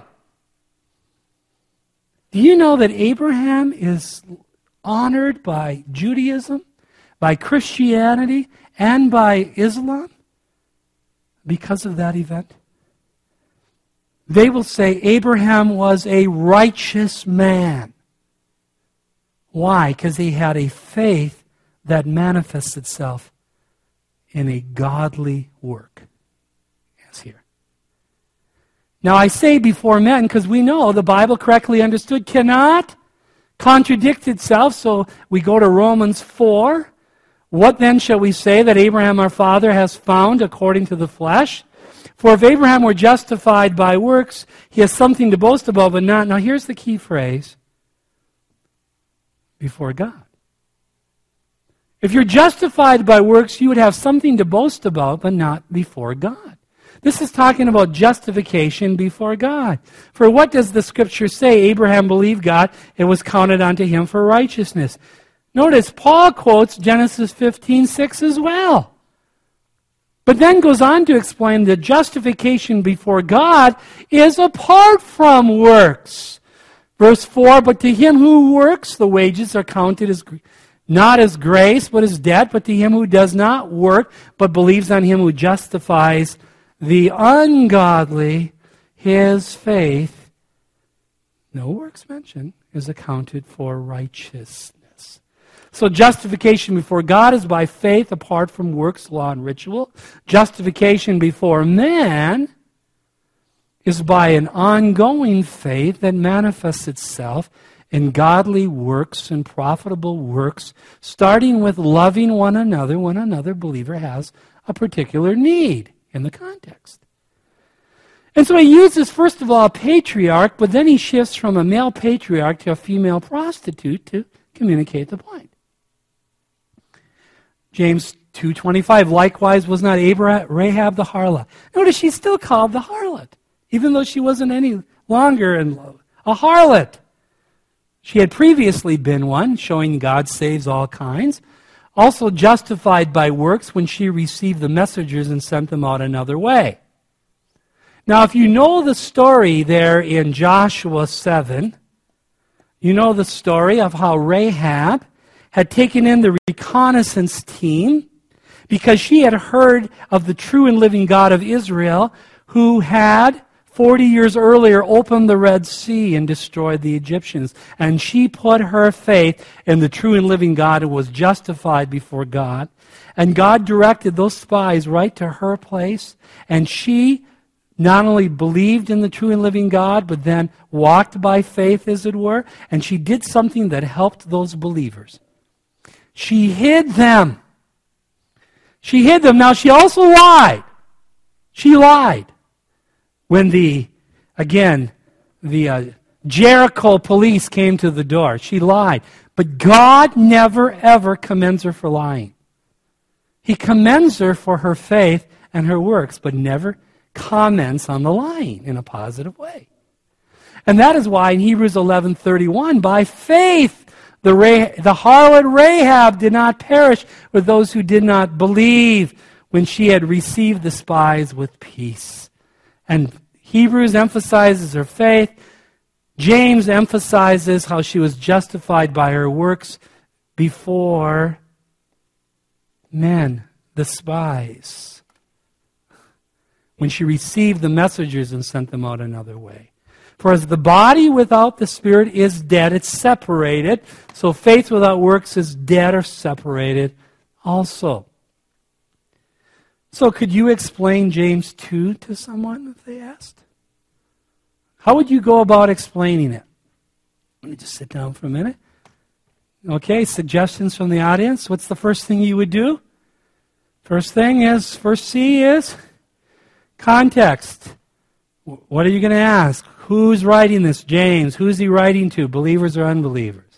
Do you know that Abraham is honored by Judaism, by Christianity, and by Islam because of that event? They will say Abraham was a righteous man. Why? Because he had a faith that manifests itself in a godly work. Yes, here. Now I say before men because we know the Bible correctly understood cannot contradict itself. So we go to Romans 4. What then shall we say that Abraham our father has found according to the flesh? For if Abraham were justified by works, he has something to boast about, but not. Now here's the key phrase. Before God. If you're justified by works, you would have something to boast about, but not before God. This is talking about justification before God. For what does the scripture say? Abraham believed God, it was counted unto him for righteousness. Notice, Paul quotes Genesis 15:6 as well. But then goes on to explain that justification before God is apart from works. Verse 4, but to him who works, the wages are counted as not as grace, but as debt. But to him who does not work, but believes on him who justifies the ungodly, his faith, no works mentioned, is accounted for righteousness. So justification before God is by faith apart from works, law, and ritual. Justification before man is by an ongoing faith that manifests itself in godly works and profitable works, starting with loving one another when another believer has a particular need in the context. And so he uses, first of all, a patriarch, but then he shifts from a male patriarch to a female prostitute to communicate the point. James 2:25, likewise was not Rahab the harlot. Notice she's still called the harlot, even though she wasn't any longer a harlot. She had previously been one, showing God saves all kinds. Also justified by works when she received the messengers and sent them out another way. Now, if you know the story there in Joshua 7, you know the story of how Rahab had taken in the reconnaissance team because she had heard of the true and living God of Israel who had 40 years earlier opened the Red Sea and destroyed the Egyptians. And she put her faith in the true and living God who was justified before God. And God directed those spies right to her place. And she not only believed in the true and living God, but then walked by faith, as it were. And she did something that helped those believers. She hid them. She hid them. Now, she also lied. She lied. When the Jericho police came to the door, she lied. But God never, ever commends her for lying. He commends her for her faith and her works, but never comments on the lying in a positive way. And that is why in Hebrews 11:31, by faith, the harlot Rahab did not perish with those who did not believe when she had received the spies with peace. And Hebrews emphasizes her faith. James emphasizes how she was justified by her works before men, the spies, when she received the messengers and sent them out another way. For as the body without the Spirit is dead, it's separated, so faith without works is dead or separated also. So could you explain James 2 to someone if they asked? How would you go about explaining it? Let me just sit down for a minute. Okay, suggestions from the audience. What's the first thing you would do? First C is context. What are you going to ask? Who's writing this? James. Who's he writing to? Believers or unbelievers?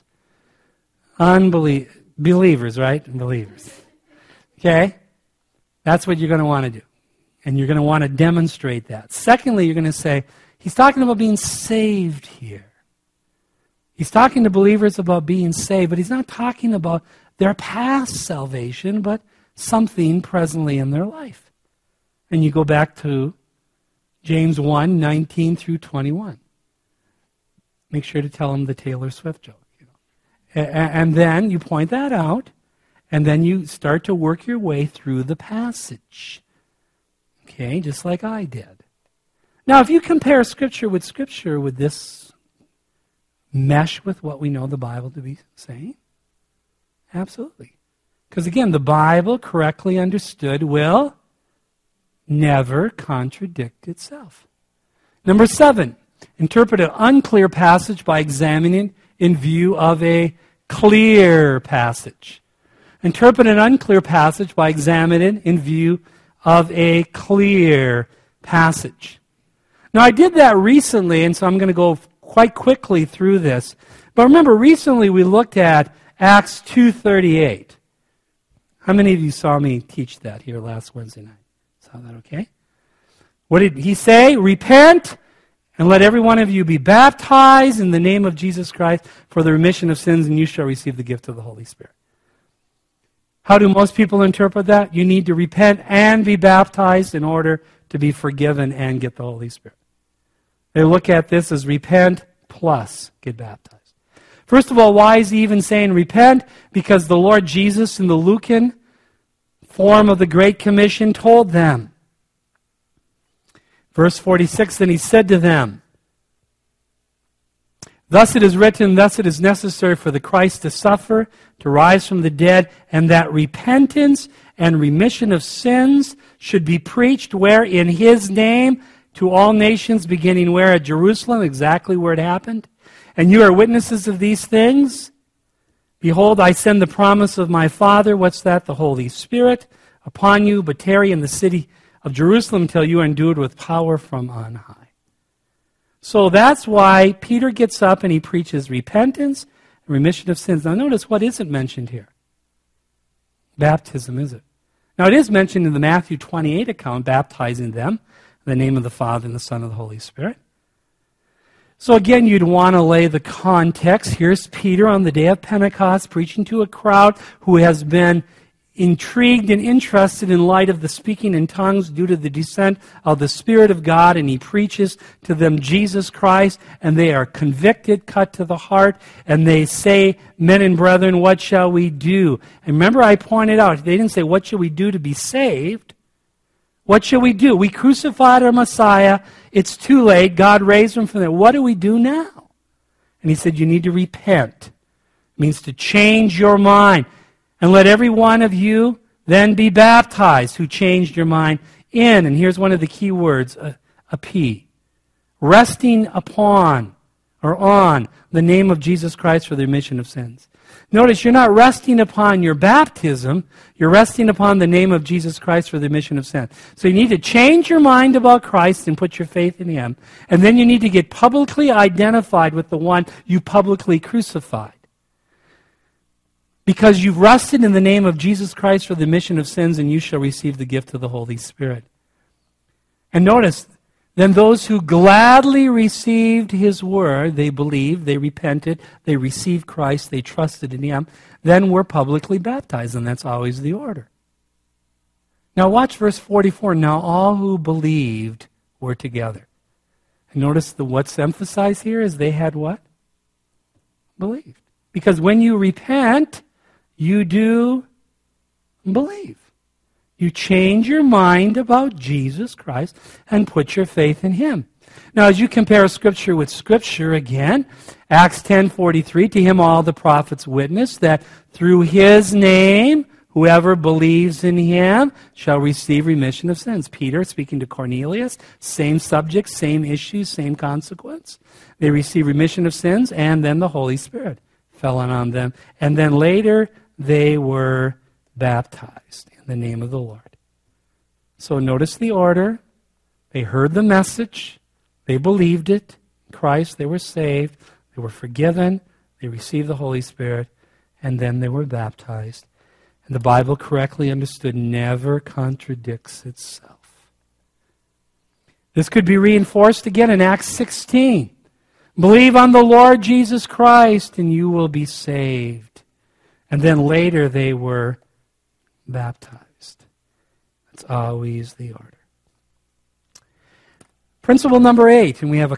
Believers, right? Believers. Okay? That's what you're going to want to do. And you're going to want to demonstrate that. Secondly, you're going to say, he's talking about being saved here. He's talking to believers about being saved, but he's not talking about their past salvation, but something presently in their life. And you go back to James 1:19 through 21. Make sure to tell them the Taylor Swift joke. And then you point that out, and then you start to work your way through the passage. Okay, just like I did. Now, if you compare Scripture, would this mesh with what we know the Bible to be saying? Absolutely. Because again, the Bible, correctly understood, will never contradict itself. Number 7, interpret an unclear passage by examining it in view of a clear passage. Interpret an unclear passage by examining it in view of a clear passage. Now, I did that recently, and so I'm going to go quite quickly through this. But remember, recently we looked at Acts 2:38. How many of you saw me teach that here last Wednesday night? Saw that okay? What did he say? Repent, and let every one of you be baptized in the name of Jesus Christ for the remission of sins, and you shall receive the gift of the Holy Spirit. How do most people interpret that? You need to repent and be baptized in order to be forgiven and get the Holy Spirit. They look at this as repent plus get baptized. First of all, why is he even saying repent? Because the Lord Jesus in the Lucan form of the Great Commission told them. Verse 46, then he said to them, thus it is written, thus it is necessary for the Christ to suffer, to rise from the dead, and that repentance and remission of sins should be preached where? In his name to all nations, beginning where? At Jerusalem, exactly where it happened. And you are witnesses of these things. Behold, I send the promise of my Father. What's that? The Holy Spirit upon you, but tarry in the city of Jerusalem until you are endued with power from on high. So that's why Peter gets up and he preaches repentance and remission of sins. Now notice what isn't mentioned here. Baptism, is it? Now it is mentioned in the Matthew 28 account, baptizing them in the name of the Father and the Son and the Holy Spirit. So again, you'd want to lay the context. Here's Peter on the day of Pentecost preaching to a crowd who has been intrigued and interested in light of the speaking in tongues due to the descent of the Spirit of God, and he preaches to them Jesus Christ, and they are convicted, cut to the heart, and they say, men and brethren, what shall we do? And remember I pointed out, they didn't say, what shall we do to be saved? What shall we do? We crucified our Messiah. It's too late. God raised him from there. What do we do now? And he said, you need to repent. It means to change your mind. And let every one of you then be baptized who changed your mind in, and here's one of the key words, a P, resting upon or on the name of Jesus Christ for the remission of sins. Notice you're not resting upon your baptism, you're resting upon the name of Jesus Christ for the remission of sins. So you need to change your mind about Christ and put your faith in him, and then you need to get publicly identified with the one you publicly crucified. Because you've rested in the name of Jesus Christ for the remission of sins, and you shall receive the gift of the Holy Spirit. And notice, Then those who gladly received his word, they believed, they repented, they received Christ, they trusted in him, then were publicly baptized, and that's always the order. Now watch verse 44. Now all who believed were together. And notice what's emphasized here is they had what? Believed. Because when you repent, you do believe. You change your mind about Jesus Christ and put your faith in him. Now, as you compare Scripture with Scripture again, Acts 10:43, to him all the prophets witness that through his name, whoever believes in him shall receive remission of sins. Peter speaking to Cornelius, same subject, same issues, same consequence. They receive remission of sins, and then the Holy Spirit fell on them. And then later, they were baptized in the name of the Lord. So notice the order. They heard the message. They believed it. In Christ, they were saved. They were forgiven. They received the Holy Spirit. And then they were baptized. And the Bible, correctly understood, never contradicts itself. This could be reinforced again in Acts 16. Believe on the Lord Jesus Christ and you will be saved. And then later they were baptized. That's always the order. Principle number 8, and we have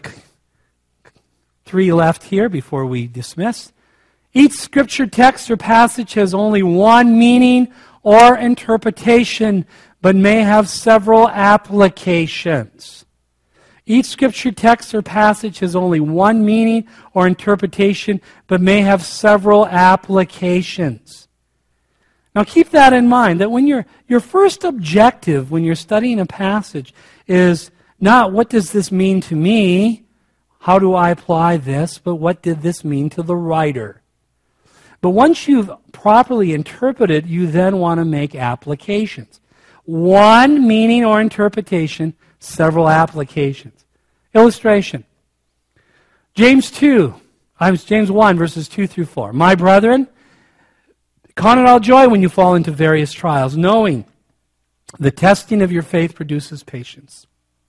3 left here before we dismiss. Each scripture text or passage has only one meaning or interpretation, but may have several applications. Each scripture text or passage has only one meaning or interpretation, but may have several applications. Now keep that in mind, that when your first objective when you're studying a passage is not what does this mean to me, how do I apply this, but what did this mean to the writer? But once you've properly interpreted, you then want to make applications. One meaning or interpretation, several applications. Illustration. James 1, verses 2 through 4. My brethren, count it all joy when you fall into various trials, knowing the testing of your faith produces patience.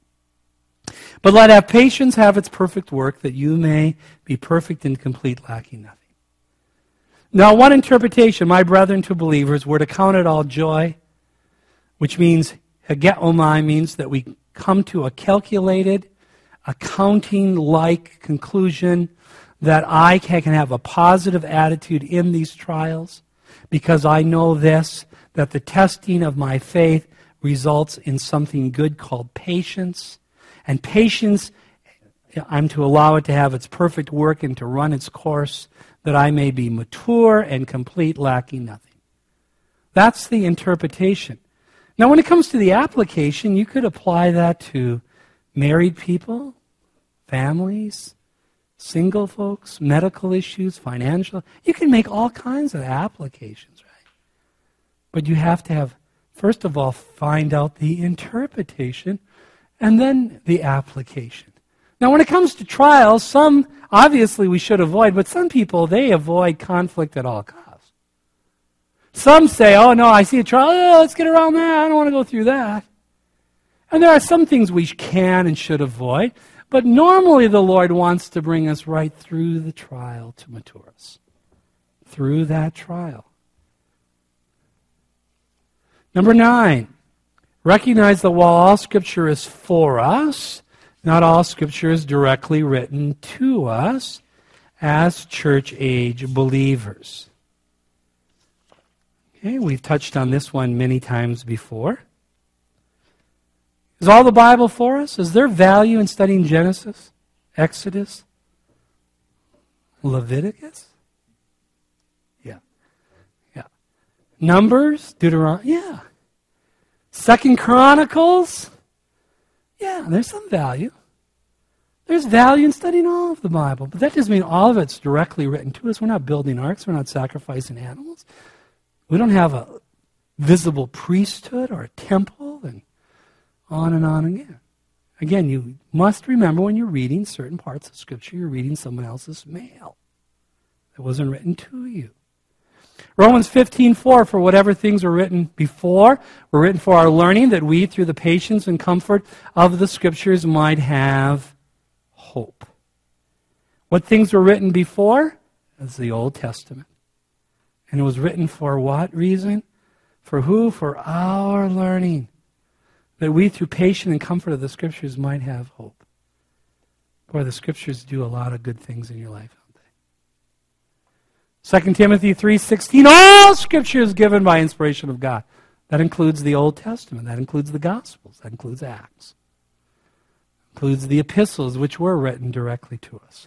But let patience have its perfect work, that you may be perfect and complete, lacking nothing. Now, one interpretation, my brethren to believers, were to count it all joy, which means, hegeomai means that we come to a calculated, accounting-like conclusion that I can have a positive attitude in these trials because I know this, that the testing of my faith results in something good called patience. And patience, I'm to allow it to have its perfect work and to run its course, that I may be mature and complete, lacking nothing. That's the interpretation. Now, when it comes to the application, you could apply that to married people, families, single folks, medical issues, financial. You can make all kinds of applications, right? But you have to have, first of all, find out the interpretation and then the application. Now, when it comes to trials, some obviously we should avoid, but some people, they avoid conflict at all costs. Some say, oh no, I see a trial, let's get around that, I don't want to go through that. And there are some things we can and should avoid, but normally the Lord wants to bring us right through the trial to mature us. Through that trial. Number 9, recognize that while all Scripture is for us, not all Scripture is directly written to us as church-age believers. Okay, we've touched on this one many times before. Is all the Bible for us? Is there value in studying Genesis, Exodus, Leviticus? Yeah. Numbers, Deuteronomy? Yeah. 2 Chronicles? Yeah, there's some value. There's value in studying all of the Bible, but that doesn't mean all of it's directly written to us. We're not building arks. We're not sacrificing animals. We don't have a visible priesthood or a temple, and on again. Again, you must remember when you're reading certain parts of Scripture, you're reading someone else's mail that wasn't written to you. Romans 15:4, for whatever things were written before were written for our learning, that we, through the patience and comfort of the Scriptures, might have hope. What things were written before? It's the Old Testament. And it was written for what reason? For who? For our learning. That we, through patience and comfort of the Scriptures, might have hope. Boy, the Scriptures do a lot of good things in your life, don't they? 2 Timothy 3:16, all Scripture is given by inspiration of God. That includes the Old Testament. That includes the Gospels. That includes Acts. Includes the epistles, which were written directly to us.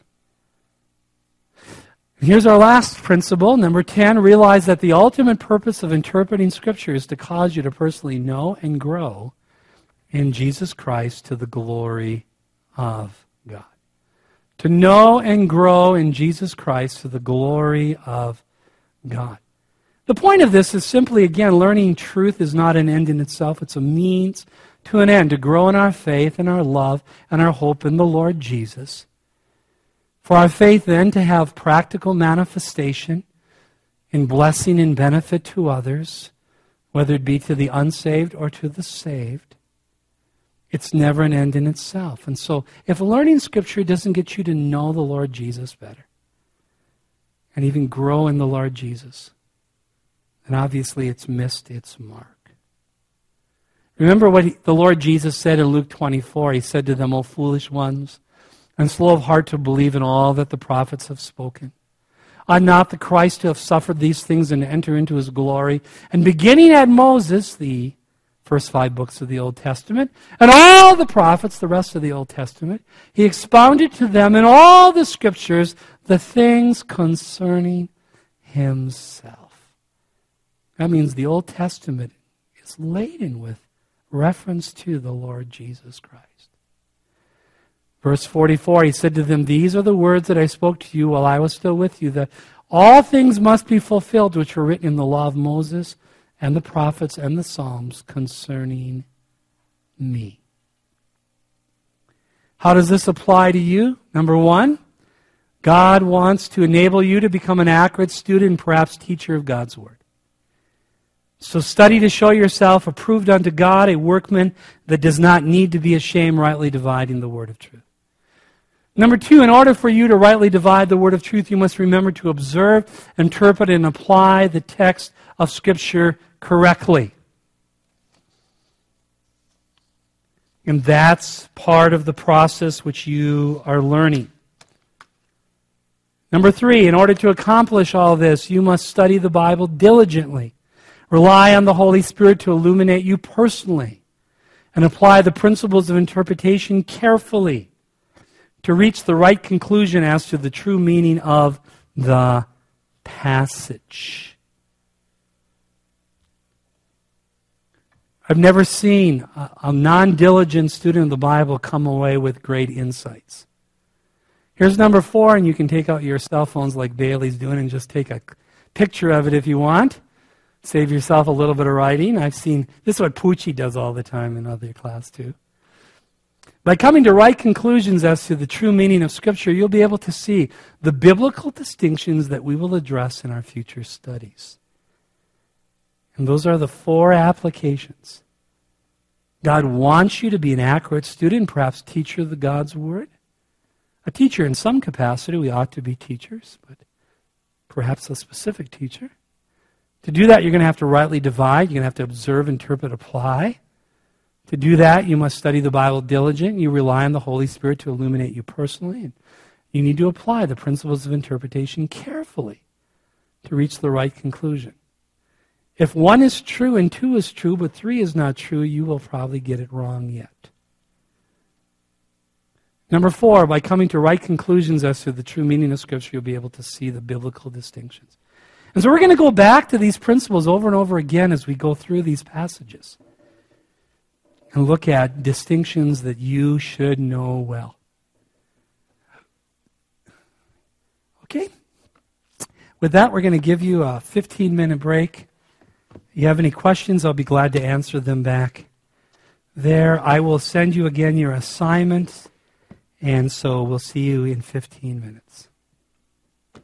And here's our last principle, number 10. Realize that the ultimate purpose of interpreting Scripture is to cause you to personally know and grow in Jesus Christ to the glory of God. To know and grow in Jesus Christ to the glory of God. The point of this is simply, again, learning truth is not an end in itself. It's a means to an end, to grow in our faith and our love and our hope in the Lord Jesus. For our faith then to have practical manifestation in blessing and benefit to others, whether it be to the unsaved or to the saved. It's never an end in itself. And so, if learning Scripture doesn't get you to know the Lord Jesus better, and even grow in the Lord Jesus, then obviously it's missed its mark. Remember what the Lord Jesus said in Luke 24. He said to them, O foolish ones, and slow of heart to believe in all that the prophets have spoken. Ought not the Christ to have suffered these things and enter into his glory? And beginning at Moses, the first 5 books of the Old Testament, and all the prophets, the rest of the Old Testament, he expounded to them in all the Scriptures the things concerning himself. That means the Old Testament is laden with reference to the Lord Jesus Christ. Verse 44, he said to them, These are the words that I spoke to you while I was still with you, that all things must be fulfilled which were written in the law of Moses and the prophets and the Psalms concerning me. How does this apply to you? Number 1, God wants to enable you to become an accurate student and perhaps teacher of God's Word. So study to show yourself approved unto God, a workman that does not need to be ashamed, rightly dividing the word of truth. Number 2, in order for you to rightly divide the word of truth, you must remember to observe, interpret, and apply the text of Scripture correctly. And that's part of the process which you are learning. Number 3, in order to accomplish all this, you must study the Bible diligently. Rely on the Holy Spirit to illuminate you personally, and apply the principles of interpretation carefully to reach the right conclusion as to the true meaning of the passage. I've never seen a non-diligent student of the Bible come away with great insights. Here's number 4, and you can take out your cell phones like Bailey's doing and just take a picture of it if you want. Save yourself a little bit of writing. I've seen, this is what Poochie does all the time in other class too. By coming to right conclusions as to the true meaning of Scripture, you'll be able to see the biblical distinctions that we will address in our future studies. And those are the 4 applications. God wants you to be an accurate student, perhaps teacher of God's Word. A teacher in some capacity, we ought to be teachers, but perhaps a specific teacher. To do that, you're going to have to rightly divide. You're going to have to observe, interpret, apply. To do that, you must study the Bible diligently. You rely on the Holy Spirit to illuminate you personally. And you need to apply the principles of interpretation carefully to reach the right conclusion. If 1 is true and 2 is true, but 3 is not true, you will probably get it wrong yet. Number 4, by coming to right conclusions as to the true meaning of Scripture, you'll be able to see the biblical distinctions. And so we're going to go back to these principles over and over again as we go through these passages and look at distinctions that you should know well. Okay? With that, we're going to give you a 15-minute break. If you have any questions, I'll be glad to answer them back there. I will send you again your assignment, and so we'll see you in 15 minutes.